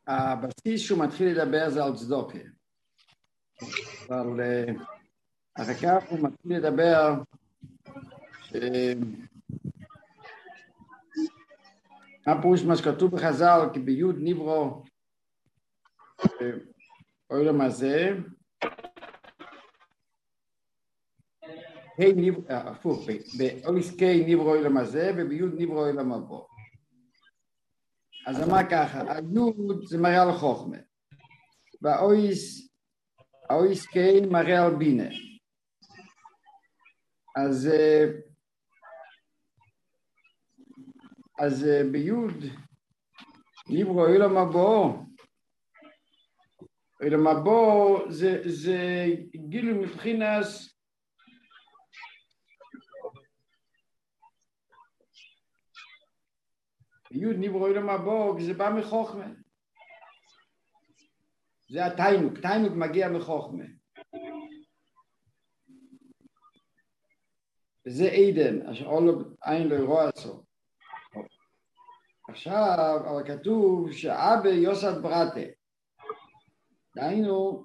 הבסיס שהוא מתחיל לדבר זה על צדוקה. אבל אחר כך הוא מתחיל לדבר מה פירוש מה שכתוב בחז"ל, כי ביוד נברו העולם הזה, הפוך, באויס קיי נברו העולם הזה וביוד נברו העולם הבא. אז אמר ככה, היוד זה מראה על חוכמה, והאויס קיי מראה על בינה. אז ביוד נברו העולם הבא, העולם הבא זה גילו מבחינת ביוד נברו העולם הבא, כי זה בא מחוכמה. זה התיינוק, תיינוק מגיע מחוכמה. וזה עדן, אשר עולו עין לא ירוע עצו. עכשיו, אבל כתוב שאבא יוסד ברטה. דהיינו,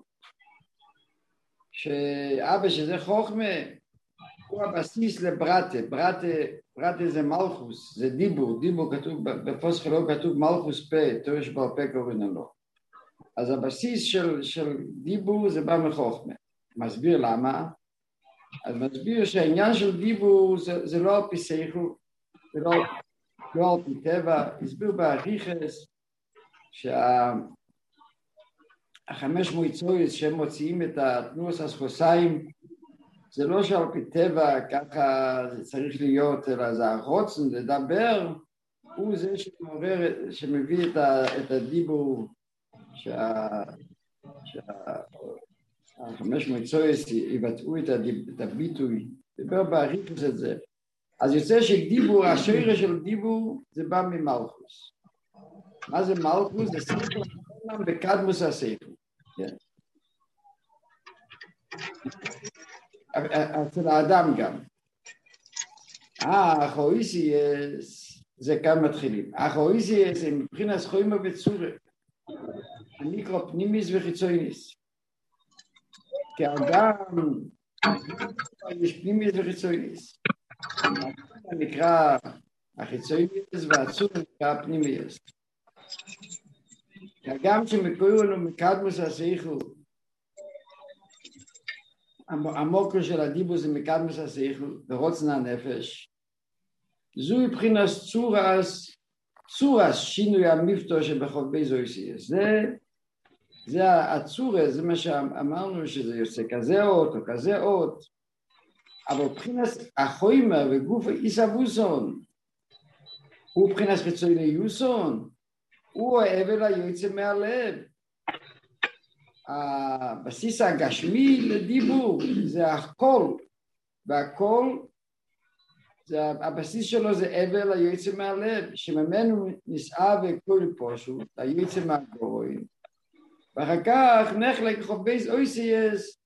שאבא שזה חוכמה, הוא הבסיס לברטה. ברטה זה מלכוס, זה דיבור. דיבור כתוב, בפוסחלו כתוב מלכוס פה, תורש בעל פה קוראים לו. אז הבסיס של דיבור זה בא מחוכמה. מסביר למה? אז מסביר שהעניין של דיבור זה לא על פי שכל, זה לא על פי טבע. הסביר באריכות שהחמש מועצות שהם מוציאים את התנועות הסחוסיים, זה לא שעל פי טבע ככה זה צריך להיות, אלא זה הרוצן לדבר, הוא זה שמעורר, שמביא את הדיבור, שהחמש מועצות יבטאו את הביטוי, דבר באריכות את זה. אז יוצא שדיבור, השורש של דיבור זה בא ממלכוס. מה זה מלכוס? זה שכל העולם בקדמוס השכל. אצל האדם גם. אחויסיאס זה כאן מתחילים. אחויסיאס זה מבחינת חוימה וצורה. הנקרא פנימיס וחיצוניס. כי האדם יש פנימיס וחיצוניס. נקרא החיצוניס והצורה נקרא פנימיס. גם שמקורו לנו מקדמוס השכל, המוקר של הדיבור זה מקדמוס השכל, ורוצן הנפש. זו מבחינת צורס שינוי המפתור שבחובי זויסיאס. זה הצורה, זה מה שאמרנו שזה יוצא כזה אות או כזה אות. אבל מבחינת החוימה וגוף איסבוסון, הוא מבחינת חיצוני יוסון, הוא האבל היוצא מהלב. הבסיס הגשמי לדיבור זה הקול, והקול, הבסיס שלו זה אבל היוצא מהלב, שממנו נסעה וקול פשוט, היוצא מהגויים, ואחר כך נחלק חובז אויסיאס,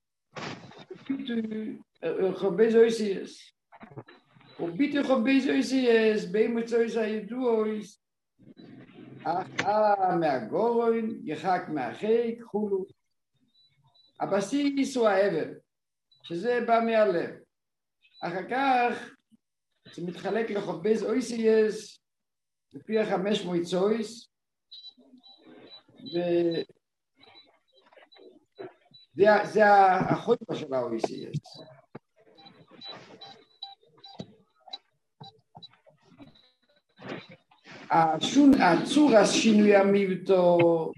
חובז אויסיאס, וביטי חובז אויסיאס, באמצעוס הידועוס, מהגורן, יחק מהחיק, חולו. הבסיס הוא האבל, שזה בא מהלב. אחר כך זה מתחלק לחובז אויסיאס, לפי 5 מועצויס, וזה החוימה של האויסיאס. הצורה שינוי המבטו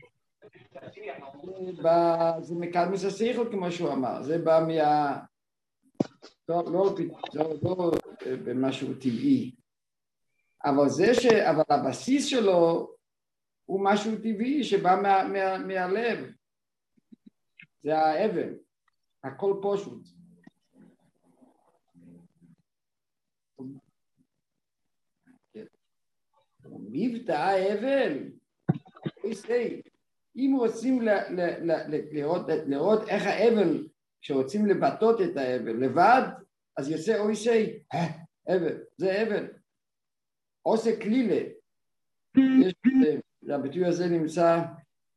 זה מקדמוס השכל כמו שהוא אמר, זה בא לא במשהו טבעי, אבל הבסיס שלו הוא משהו טבעי שבא מהלב, זה האבל, הכל פשוט. מבטא האבל, אם רוצים לראות איך האבל, כשרוצים לבטאות את האבל לבד, אז יוצא אויסי, אבל, זה אבל. עושה כלילה. הביטוי הזה נמצא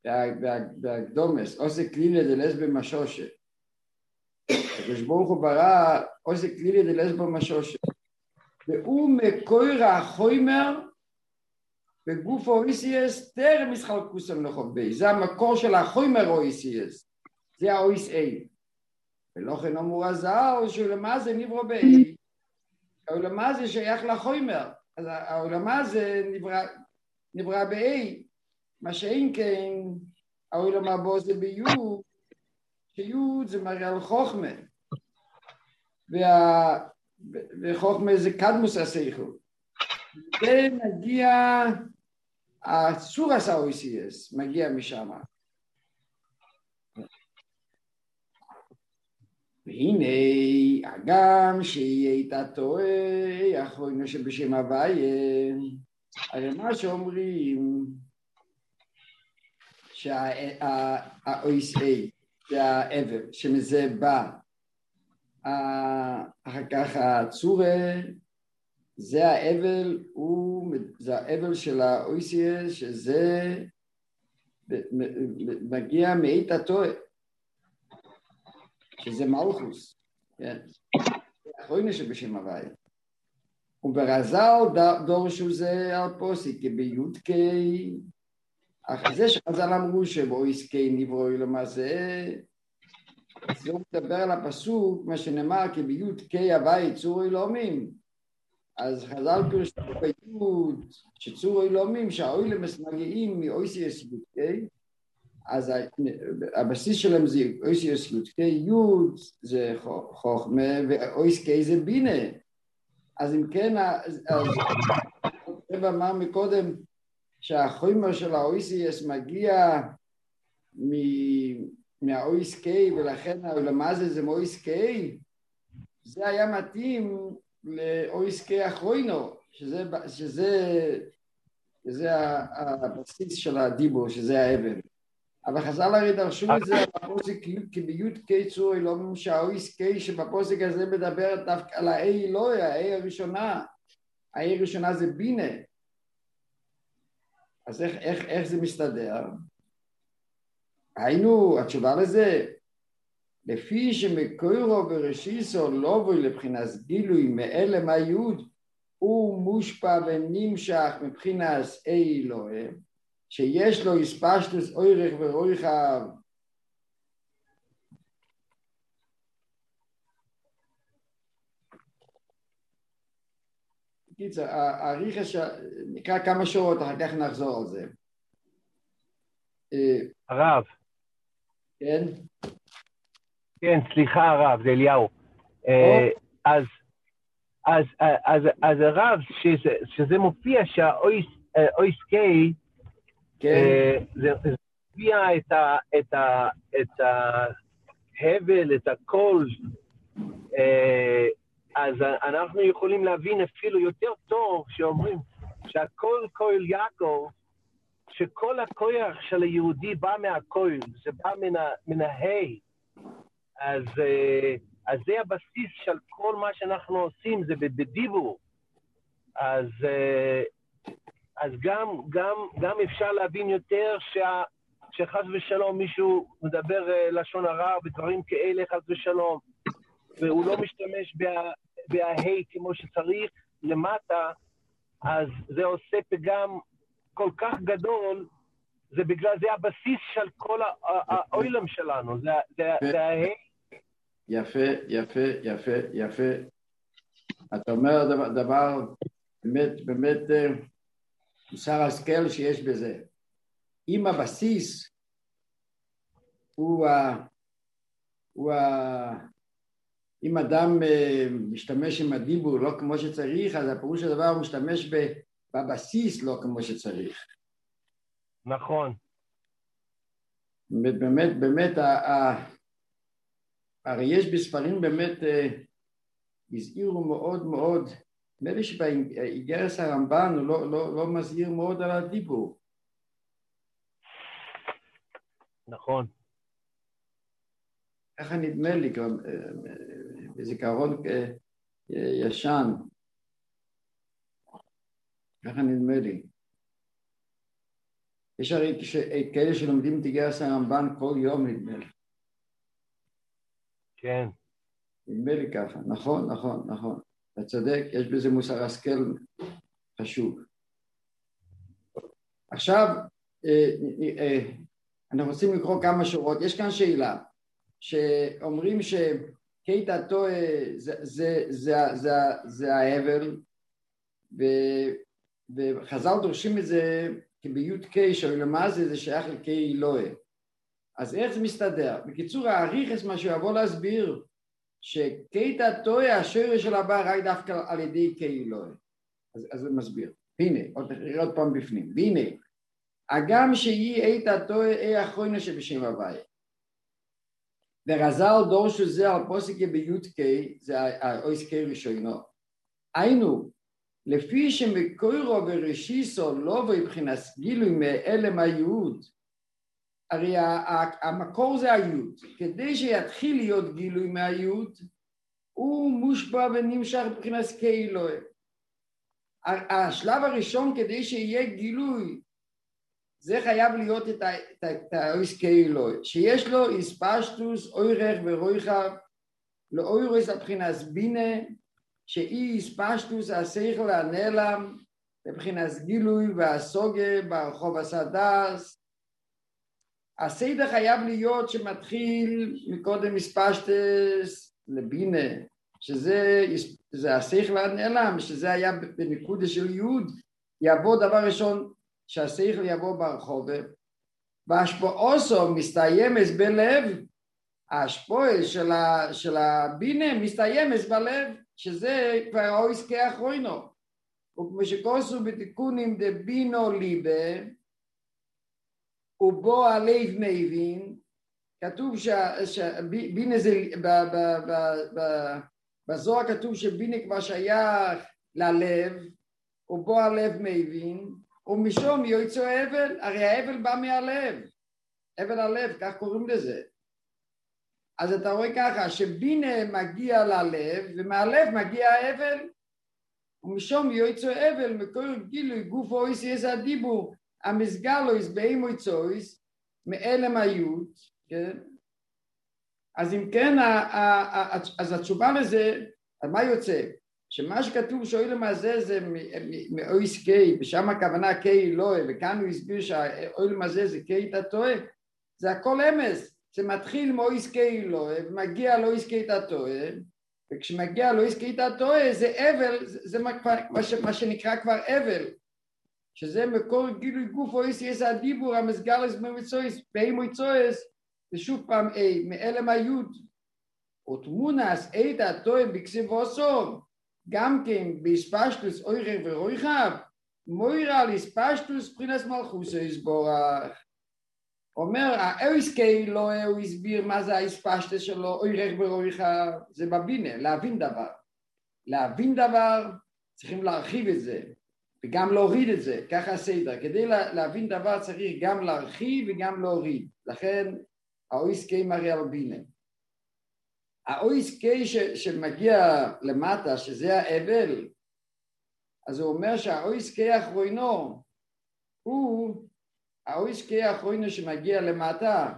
בהקדומס, עושה כלילה דלס במשושת. הקדוש ברוך הוא ברא עושה כלילה דלס במשושת. והוא מקויר החומר בגוף האויסיאס טרם משחלקוסם לחובי. זה המקור של החומר האויסיאס. זה האויס איי. ולא כן אמור הזל שהעולמה זה נברא באי. העולמה זה שייך לחומר. אז העולמה זה נברא באי. מה שאין כן, העולמה בו זה ביוד. שיוד זה מראה על חוכמה. וחוכמה זה קדמוס השכל. זה מגיע, הצורס האויסיאס מגיע משם. והנה, הגם שהיא הייתה טועה, אחרינו שבשם הוויה, הרי מה שאומרים, שהאויסאי, זה האבל, שמזה בא, אחר כך הצורה, זה האבל, זה האבל של האויסיאס, שזה מגיע מאית הטועה. שזה מלכוס, כן? אחרינו שבשם הוויה. וברז"ל דורשו זה על פוסק, כי ביודקי, אחרי זה שחז"ל אמרו שבאויסקי נברא עולמה זה, זה הוא מדבר על הפסוק, מה שנאמר, כי ביודקי הוויה צור אלוהים. אז חז"ל פירשו ביוד, שצור אלוהים, שהאוילמס מגיעים מאויסיאס יודקי, אז הבסיס שלהם זה אויסיאס יודקי, יוד זה חוכמה ואויסקי זה בינה. אז אם כן, הרב אמר מקודם שהחומר של האויסיאס מגיע מהאויסקי ולכן העולמה זה מאויסקי, זה היה מתאים לאויסקי אחרונו, שזה הבסיס של הדיבור, שזה האבן. אבל חז"ל הרי דרשו את זה בפוסק כי ביודקי צור אלוהים שהאויסקי שבפוסק הזה מדבר דווקא על האי אלוהי, האי הראשונה. האי הראשונה זה בינה. אז איך זה מסתדר? היינו, התשובה לזה, לפי שמקורו בראשיסו לא בוי לבחינת גילוי מאלם היוד, הוא מושפע ונמשך מבחינת אי אלוהים, שיש לו הספשטוס אורך ורוחב. קיצר, הריחש נקרא כמה שעות, אחר כך נחזור על זה. הרב. כן? כן, סליחה הרב, זה אליהו. אז הרב, שזה מופיע שהאויסקי, זה מופיע את ההבל, את הקול, אז אנחנו יכולים להבין אפילו יותר טוב שאומרים שהקול קול יעקב, שכל הכוח של היהודי בא מהקול, זה בא מן ההי. אז זה הבסיס של כל מה שאנחנו עושים, זה בדיבור. אז גם אפשר להבין יותר שחס ושלום מישהו מדבר לשון הרע ודברים כאלה חס ושלום, והוא לא משתמש בהי כמו שצריך למטה, אז זה עושה פגם כל כך גדול, זה בגלל זה הבסיס של כל העולם שלנו, זה ההי. יפה. אתה אומר דבר באמת מוסר השכל שיש בזה. אם הבסיס אם אדם משתמש עם הדיבור לא כמו שצריך, אז הפירוש הדבר הוא משתמש בבסיס לא כמו שצריך. נכון. באמת, הרי יש בספרים באמת הזהירו מאוד מאוד, נדמה לי שבאיגרס הרמב"ן הוא לא מזהיר מאוד על הדיבור. נכון. ככה נדמה לי, בזיכרון ישן. ככה נדמה לי. יש הרי כאלה שלומדים תיגרס הרמב"ן כל יום, נדמה לי. כן. נדמה לי ככה, נכון, נכון, נכון. אתה צודק, יש בזה מוסר השכל חשוב. עכשיו, אנחנו רוצים לקרוא כמה שורות. יש כאן שאלה, שאומרים שקייט הטועה זה ההבל, וחז"ל דורשים את זה כבי"ת קיי, שלמעשה זה שייך לקיי אלוהי. אז איך זה מסתדר? בקיצור, האריכס מה שהוא יבוא להסביר, שקייט הטועה השורש של הבא רק דווקא על ידי קיי אלוהי. אז זה מסביר. הנה, עוד פעם בפנים. והנה, הגם שהיא עת הטועה האחרונה שבשם הוויה. ורז"ל דורשו זה על פוסק בי"ת קיי, זה האויס קיי ראשונו. היינו, לפי שמקורו וראשיסו לא מבחינת גילוי מאלם היהוד, הרי המקור זה היהוד, כדי שיתחיל להיות גילוי מהיהוד, הוא מושפע ונמשך מבחינת קיי אלוהי. השלב הראשון כדי שיהיה גילוי, זה חייב להיות את האויס קיי אלוהי, שיש לו איספשטוס, אוירך ורויחב, לאוירוס הבחינת בינה, שהיא איספשטוס השכל הנעלם, מבחינת גילוי והסוגה ברחוב הסדס. הסדר חייב להיות שמתחיל מקודם איספשטס לבינה, שזה השכל הנעלם, שזה היה בנקודה של יוד, יבוא דבר ראשון שהשכל יבוא ברחוב, והשפועוסו מסתיימס בלב, ההשפוע של הבינה מסתיימס בלב, שזה כבר האויס קיי האחרונו. וכמו שכוסו בתיקונים דבינו ליבה, ובו הלב מבין, כתוב שבינה זה, בזוהר כתוב שבינה כבר שייך ללב, ובו הלב מבין, ומשום יוצא הבל, הרי ההבל בא מהלב, הבל הלב, כך קוראים לזה. אז אתה רואה ככה, שבינה מגיע ללב, ומהלב מגיע ההבל, ומשום יוצא הבל, מקור גילוי גוף אויס יש הדיבור, המסגלויס באימויצויס, מאלם היוד, כן? אז אם כן, אז התשובה לזה, על מה יוצא? שמה שכתוב שאוילם הזה זה מאויס קיי, ושם הכוונה קיי אלוהי, וכאן הוא הסביר שהאוילם הזה זה קיי תתוה, זה הכל אמס, זה מתחיל מאויס קיי אלוהי, ומגיע לאויס קיי תתוה, וכשמגיע לאויס קיי תתוה זה אבל, זה מה שנקרא כבר אבל, שזה מקור גילוי גוף אויס יש הדיבור המסגלס במצויס, באימויצויס, ושוב פעם מאלם היוד, ותמונס עת התוה בקסיבוסו, גם כן באספשטוס אוירך ורויחב, מוירה על אספשטוס פרינס מלכוס יסבורך. אומר, האויס קיי אלוהי הוא הסביר מה זה האספשטוס שלו, אוירך ורויחב, זה בבינה, להבין דבר. להבין דבר, צריכים להרחיב את זה, וגם להוריד את זה, ככה הסדר. כדי להבין דבר צריך גם להרחיב וגם להוריד. לכן, האויס קיי מראה על בינה. האויס קיי שמגיע למטה, שזה האבל, אז הוא אומר שהאויס קיי האחרונו, האויס קיי האחרונו שמגיע למטה,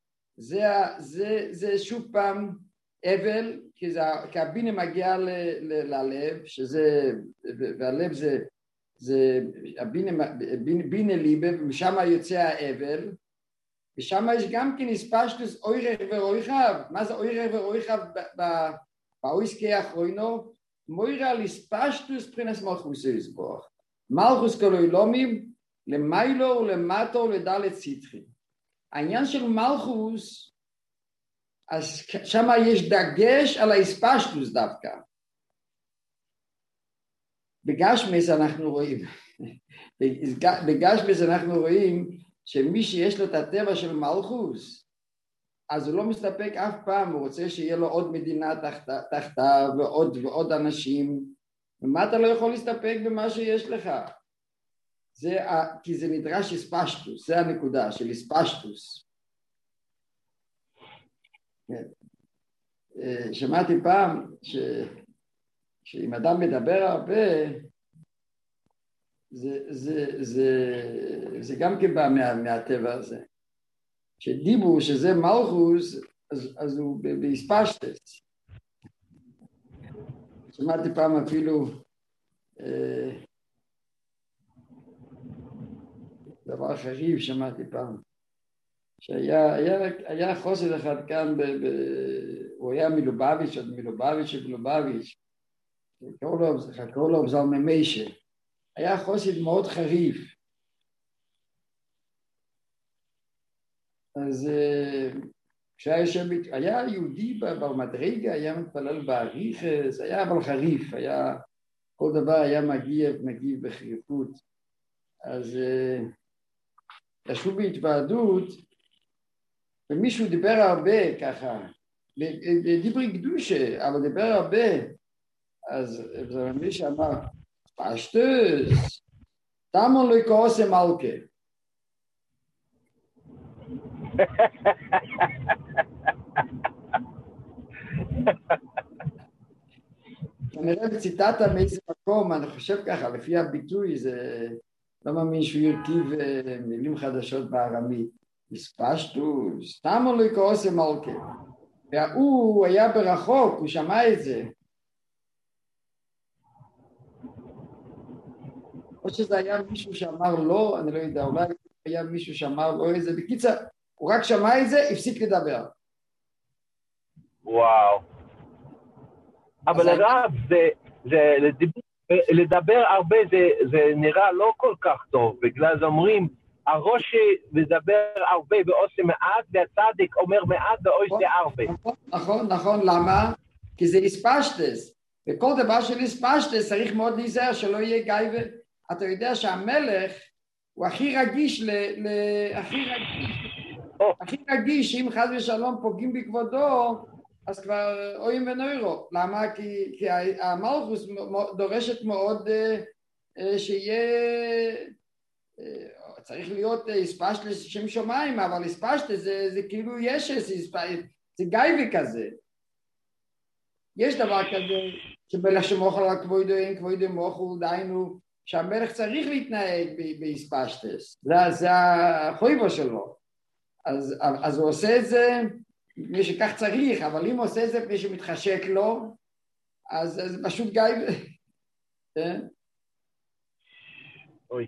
זה שוב פעם אבל, כי הבינה מגיע ללב, והלב זה בינה ליבה, ומשם יוצא האבל, ושם יש גם כן אספשטוס אוירך ורויחב. מה זה אוירך ורויחב באויס קיי האחרונו? מוירה על אספשטוס פרינס מלכוס יסבורך. מלכוס כל עולמים, למיילו ולמטו ולדלת סטרי. העניין של מלכוס, אז שם יש דגש על האספשטוס דווקא. בגשמס אנחנו רואים, שמי שיש לו את הטבע של מלכוס, אז הוא לא מסתפק אף פעם, הוא רוצה שיהיה לו עוד מדינה תחתיו ועוד אנשים, ומה אתה לא יכול להסתפק במה שיש לך? כי זה נדרש אספשטוס, זה הנקודה של אספשטוס. שמעתי פעם שאם אדם מדבר הרבה, זה גם כן בא מהטבע הזה. שדיבור, שזה מלכוס, אז הוא באספשטס. שמעתי פעם אפילו דבר חריף, שמעתי פעם. שהיה חוסד אחד כאן, הוא היה מלובביץ', עוד מלובביץ', קראו לו זלמן מיישה. היה חוסד מאוד חריף. אז כשהיה יושב, היה יהודי במדרגה, היה מתפלל באריכס, היה אבל חריף, היה, כל דבר היה מגיב בחריפות. אז ישבו בהתוועדות, ומישהו דיבר הרבה ככה, דיברי קדושה, אבל דיבר הרבה, אז מישהו אמר, פשטוס, תמון לא יקעוס מלכה. כנראה בציטטה מאיזה מקום, אני חושב ככה, לפי הביטוי, זה לא מאמין שהוא ירכיב מילים חדשות בארמית. הספשטוס, תמו לא יקעוס מלכה. והוא היה ברחוק, הוא שמע את זה. או שזה היה מישהו שאמר לא, אני לא יודע, אולי היה מישהו שאמר לא איזה, בקיצר, הוא רק שמע את זה, הפסיק לדבר. וואו. אבל הרב, לדבר הרבה זה נראה לא כל כך טוב, בגלל זה אומרים, הראש מדבר הרבה ועושה מעט, והצדיק אומר מעט ועושה הרבה. נכון, למה? כי זה הספשטס, וכל דבר של הספשטס צריך מאוד להיזהר שלא יהיה גיא אתה יודע שהמלך הוא הכי רגיש הכי רגיש שאם חס ושלום פוגעים בכבודו, אז כבר אוים ונוירו. למה? כי המלכוס דורשת מאוד שיהיה, צריך להיות הספשטס שם שמיים, אבל הספשטס זה כאילו ישס, זה גייבי כזה. יש דבר כזה שמלך שמוכל על כבודו, אין כבודו מוכל, דיינו, שהמלך צריך להתנהג בהספשטס. זה החויבו שלו. אז הוא עושה את זה מי שכך צריך, אבל אם הוא עושה את זה מי שמתחשק לו, אז זה פשוט גיא. אוי.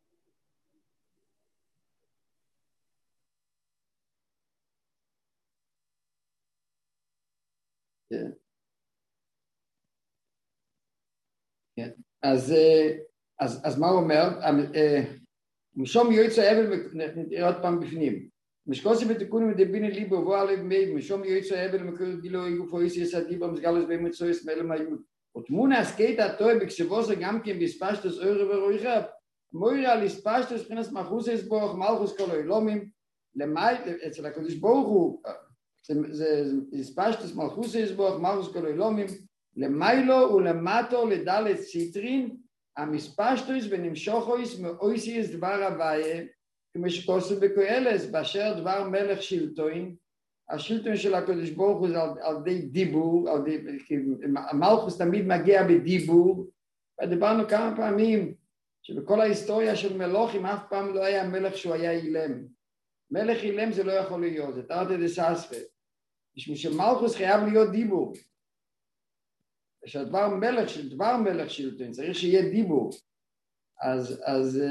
כן. אז מה הוא אומר? משום יועץ האבל, נראה עוד פעם בפנים. משקוסי בתיקונים מדביני ליבו ובוא עליו מי, משום יועץ האבל מקור גילו יגופו איסי יסעדי במסגלוס בימצויס מלם היוד. ותמונה הסקייט הטוי בקשבוסה גם כן בספשטוס אורי ורויכב, מוירה על הספשטוס מבחינת מחוס הסבוך, מלכוס כל אילומים, למי, אצל הקדוש ברוך הוא, זה הספשטוס מלכוס הסבוך, מלכוס כל אילומים, למיילו ולמטו לדלת ציטרין, המספשטוס ונמשוכויס מאויסיס דבר הוויה, כמו שכוסו בקהלת, באשר דבר מלך שלטון, השלטון של הקדוש ברוך הוא זה על די דיבור, המלכוס תמיד מגיע בדיבור, ודיברנו כמה פעמים, שבכל ההיסטוריה של מלוכים אף פעם לא היה מלך שהוא היה אילם. מלך אילם זה לא יכול להיות, זה תרתי דסספא. משום שמלכוס חייב להיות דיבור. כשדבר מלך שלטון, צריך שיהיה דיבור. אז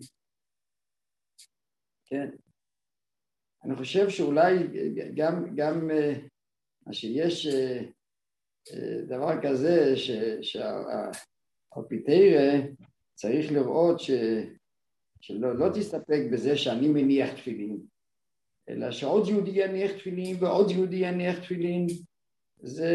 כן. אני חושב שאולי גם שיש דבר כזה שהפיתרא צריך לראות שלא תסתפק בזה שאני מניח תפילין, אלא שעוד יהודי יניח תפילין ועוד יהודי יניח תפילין. זה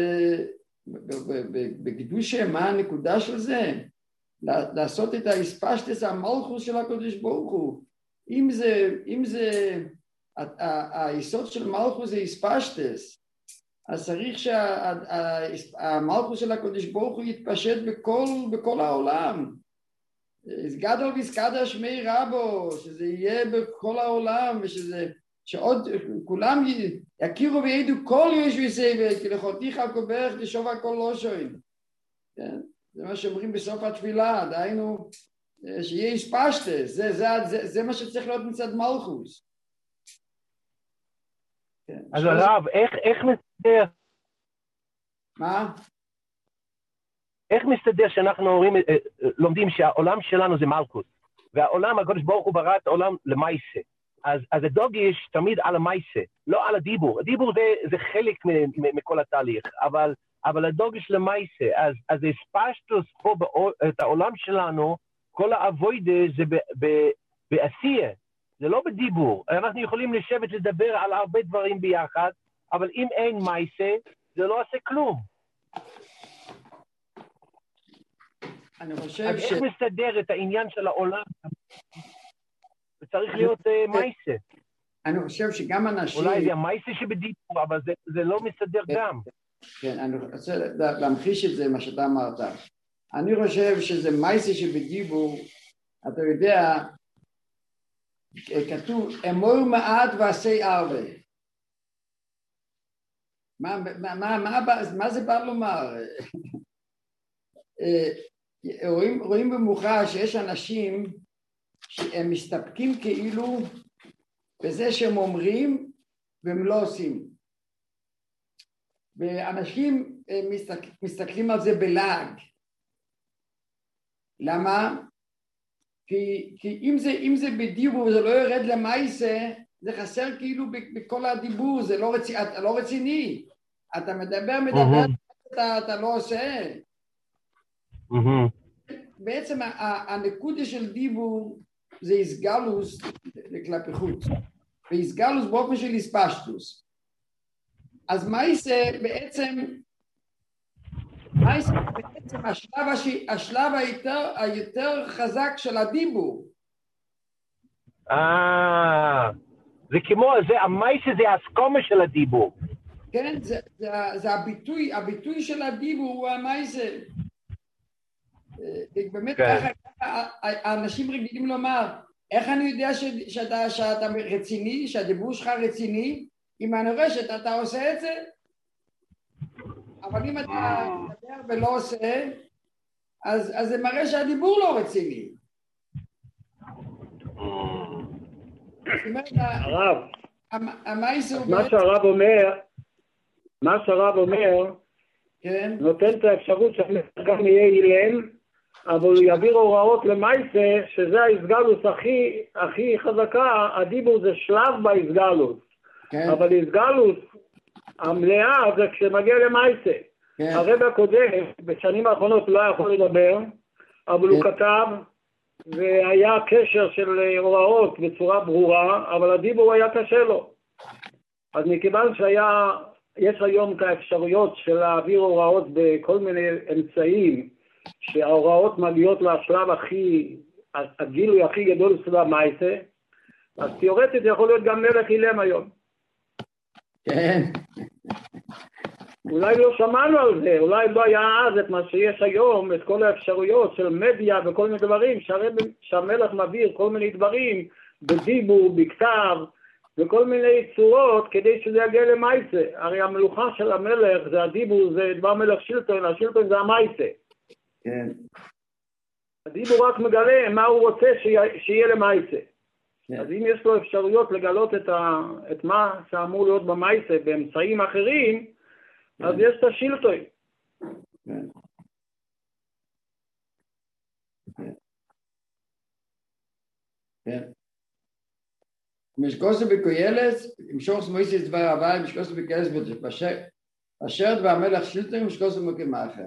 בקדושה, מה הנקודה של זה? לעשות את ההספשטס המלכוס של הקדוש ברוך הוא. אם זה היסוד של מלכוס זה הספשטס, אז צריך שהמלכוס של הקדוש ברוך הוא יתפשט בכל העולם. גדול ויסקדש שמי רבו, שזה יהיה בכל העולם, שעוד כולם יכירו וידעו כל ישו יסבל, כי לכותיך כברך תשוב הכל לא שואל. זה מה שאומרים בסוף התפילה, דהיינו שיהיה השפשטס, זה מה שצריך להיות מצד מלכוס. אז הרב, איך מסתדר? מה? איך מסתדר שאנחנו לומדים שהעולם שלנו זה מלכוס, והעולם, הקדוש ברוך הוא ברא את העולם למעשה. אז הדוגש תמיד על המעשה, לא על הדיבור. הדיבור זה חלק מכל התהליך, אבל הדוגש למעשה. אז הספשטוס פה את העולם שלנו, כל העבודה זה בעשייה, זה לא בדיבור. אנחנו יכולים לשבת לדבר על הרבה דברים ביחד, אבל אם אין מעשה, זה לא עושה כלום. אני חושב אז איך מסתדר את העניין של העולם? צריך להיות מעשה. אני חושב שגם אנשים... אולי זה המעשה שבדיבור, אבל זה לא מסתדר גם. כן, אני רוצה להמחיש את זה, מה שאתה אמרת. אני חושב שזה מעשה שבדיבור, אתה יודע, כתוב, אמור מעט ועשה הרבה. מה זה בא לומר? רואים במוחש שיש אנשים שהם מסתפקים כאילו בזה שהם אומרים והם לא עושים. ואנשים מסתכלים על זה בלעג. למה? כי אם זה בדיבור וזה לא יורד למעשה, זה חסר כאילו בכל הדיבור, זה לא רציני. אתה מדבר, אתה לא עושה. בעצם הנקודה של דיבור זה איסגלוס כלפי חוץ, ואיסגלוס באופן של איספשטוס. אז בעצם השלב היותר חזק של הדיבור. זה כמו, המייסה זה הסכומה של הדיבור. כן, זה הביטוי של הדיבור הוא המייסה. באמת ככה, האנשים רגילים לומר, איך אני יודע שאתה רציני, שהדיבור שלך רציני, אם אני רואה שאתה עושה את זה, אבל אם אתה מדבר ולא עושה, אז זה מראה שהדיבור לא רציני. הרב, מה שהרב אומר, נותן את האפשרות שגם יהיה אילם, אבל הוא יעביר הוראות למעשה, שזה ההסגלוס הכי חזקה. הדיבור זה שלב בהסגלוס, אבל הסגלוס המלאה זה כשמגיע למעשה. הרב הקודם בשנים האחרונות לא יכול לדבר, אבל הוא כתב והיה קשר של הוראות בצורה ברורה, אבל הדיבור היה קשה לו. אז מכיוון יש היום את האפשרויות של להעביר הוראות בכל מיני אמצעים, שההוראות מגיעות לשלב הגילוי הכי גדול של המעשה, אז תיאורטית יכול להיות גם מלך אילם היום. כן. אולי לא שמענו על זה, אולי לא היה אז את מה שיש היום, את כל האפשרויות של מדיה וכל מיני דברים, שהמלך מעביר כל מיני דברים בדיבור, בכתב, וכל מיני צורות כדי שזה יגיע למעשה. הרי המלוכה של המלך זה הדיבור, זה דבר מלך שלטון, השלטון זה המעשה. כן. הדיבור רק מגלה מה הוא רוצה שיהיה למעשה. כן. אז אם יש לו אפשרויות לגלות את מה שאמור להיות במעשה באמצעים אחרים, כן. אז יש את השלטון. כן. כן. כן. משקוסו בקוילס, משוך סמויסיס דבר הוואי, משקוסו בקוילס אשר דבר המלך שלטון, משקוסו מוקמה אחר.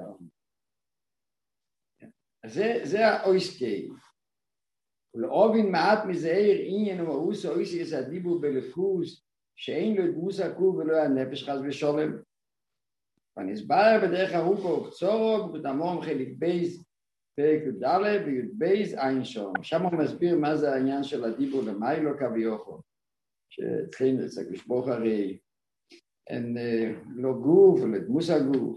זה האויסקי. ולאובין מעט מזהיר עניין ומאוס האויסקי יש הדיבור בלפוס, שאין לו דמוס עקוב ולא הנפש חס ושולם. ונסבר בדרך ארוכה וקצורו, בתמום חלק בייס, פרק י"ד וי"ב עין שום. שם הוא מסביר מה זה העניין של הדיבור למיילו כביכול. שאצלנו אצל הקדוש ברוך הוא הרי אין לא גוף ולא דמוס הגוף.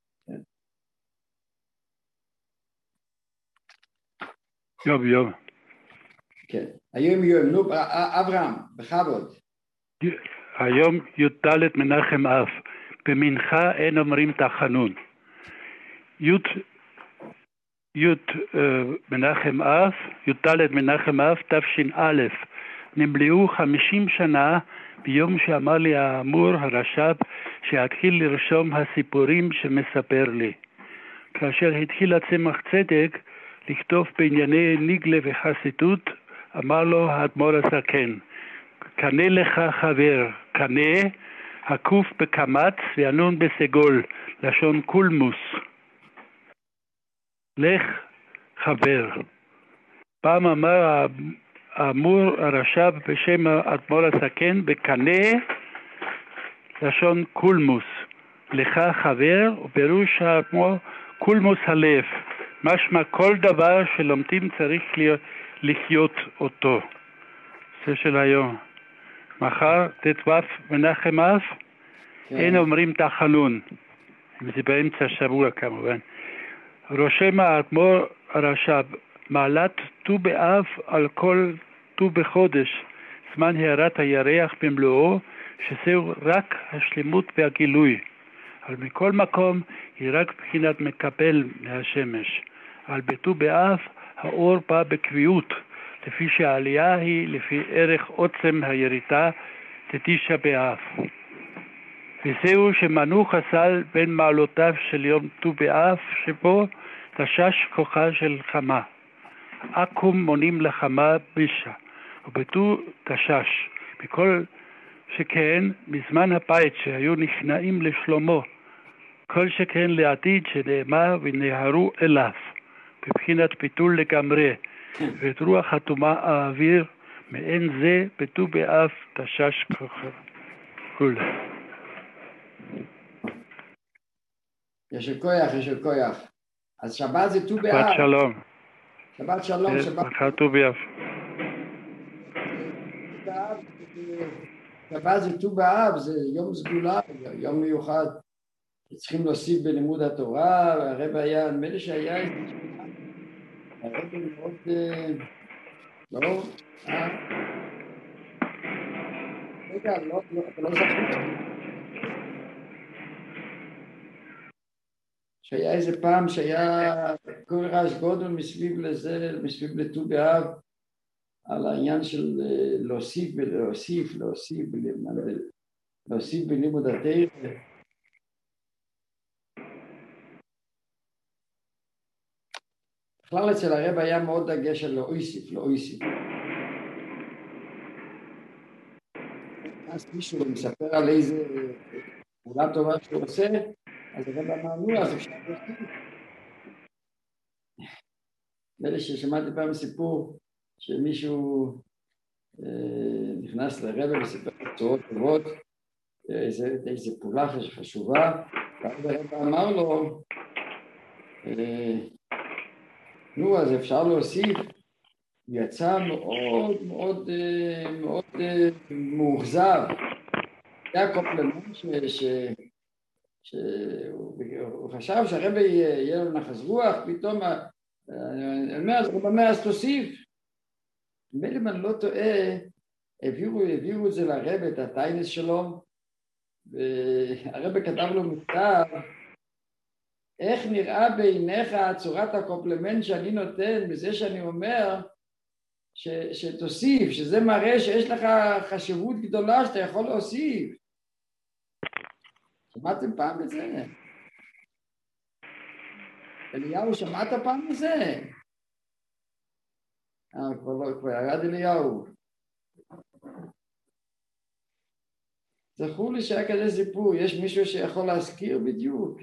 יום. כן, היום, נו, אברהם, בכבוד. היום י"ד מנחם אף, במנחה אין אומרים תחנון. מנחם אב, י"ד מנחם אב, תש"א, נמלאו 50 שנה ביום שאמר לי האמור הרש"ב שאתחיל לרשום הסיפורים שמספר לי. כאשר התחיל הצמח צדק לכתוב בענייני ניגלה וחסידות, אמר לו האדמו"ר הזקן, קנה לך חבר, קנה, הקוף בקמץ והנון בסגול, לשון קולמוס. לך חבר. פעם אמר האמור הרש"ב בשם האדמו"ר הזקן בקנה, לשון קולמוס. לך חבר, ופירוש האדמו"ר קולמוס הלב. משמע כל דבר שלומדים צריך לחיות אותו. זה של היום. מחר ט"ו מנחם אב, אין אומרים תחנון. זה באמצע השבוע כמובן. רושם האדמו"ר הרש"ב, מעלת ט"ו באב על כל ט"ו בחודש, זמן הארת הירח במלואו, שזהו רק השלמות והגילוי. אבל מכל מקום היא רק בחינת מקבל מהשמש. על בט"ו באב האור בא בקביעות, לפי שהעלייה היא לפי ערך עוצם הירידה לתשעה באב. וזהו שמנו חז"ל בין מעלותיו של יום ט"ו באב, שבו תשש כוחה של חמה. עכו"ם מונים לחמה בישה, ובט"ו תשש. בכל שכן מזמן הבית שהיו נכנעים לשלמה, כל שכן לעתיד שנאמר ונהרו אליו, בבחינת ביטול לגמרי, ואת רוח הטומאה האוויר, מעין זה בט"ו באב תשש כוחה. כולה. יש כוח, יש כוח. אז שבת זה ט"ו באב. שבת שלום. שבת שלום, שבת. שבת ט"ו באב. שבת זה ט"ו באב, זה יום סגולה, יום מיוחד. צריכים להוסיף בלימוד התורה, והרב היה, נדמה לי שהיה הרב מאוד, לא, רגע, לא זכור. שהיה איזה פעם שהיה כל רעש גודל מסביב לזה, מסביב לט"ו באב, על העניין של להוסיף בלימוד התורה. בכלל אצל הרב היה מאוד דגש על להוסיף. אז מישהו מספר על איזה פעולה טובה שהוא עושה, אז הרב אמר, אז אפשר להוסיף. נראה ששמעתי פעם סיפור שמישהו נכנס לרב וסיפר בצורות טובות, איזה פעולה חשובה, ואז הרב אמר לו, נו, אז אפשר להוסיף. הוא יצא מאוד מאוד מאוד מאוכזב. זה הקומפלימנט שהוא חשב שהרבי יהיה לו נחס רוח, פתאום אני אומר, אז תוסיף. אם אני לא טועה, העבירו את זה לרבי, את הטיינס שלו, והרבי כתב לו מכתב, איך נראה בעיניך צורת הקומפלימנט שאני נותן בזה שאני אומר שתוסיף, שזה מראה שיש לך חשיבות גדולה שאתה יכול להוסיף. שמעתם פעם את זה? אליהו, שמעת פעם את זה? כבר ירד אליהו. זכור לי שהיה כזה סיפור, יש מישהו שיכול להזכיר בדיוק,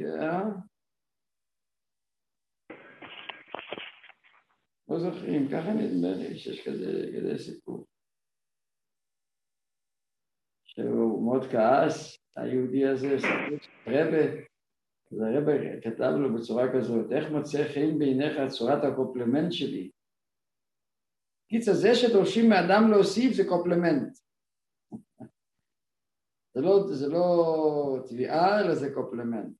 לא זוכרים, ככה נדמה לי שיש כזה סיפור. שהוא מאוד כעס, היהודי הזה, אז הרבי כתב לו בצורה כזאת, איך מוצא חן בעיניך צורת הקומפלימנט שלי? קיצר, זה שדורשים מאדם להוסיף זה קומפלימנט. זה לא תביעה, אלא זה קומפלימנט.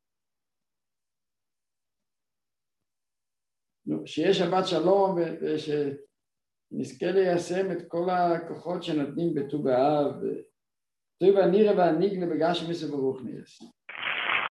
שיהיה שבת שלום ושנזכה ליישם את כל הכוחות שנותנים בט"ו באב, טוב הנירא והניגלה בגשמיס וברוך נס.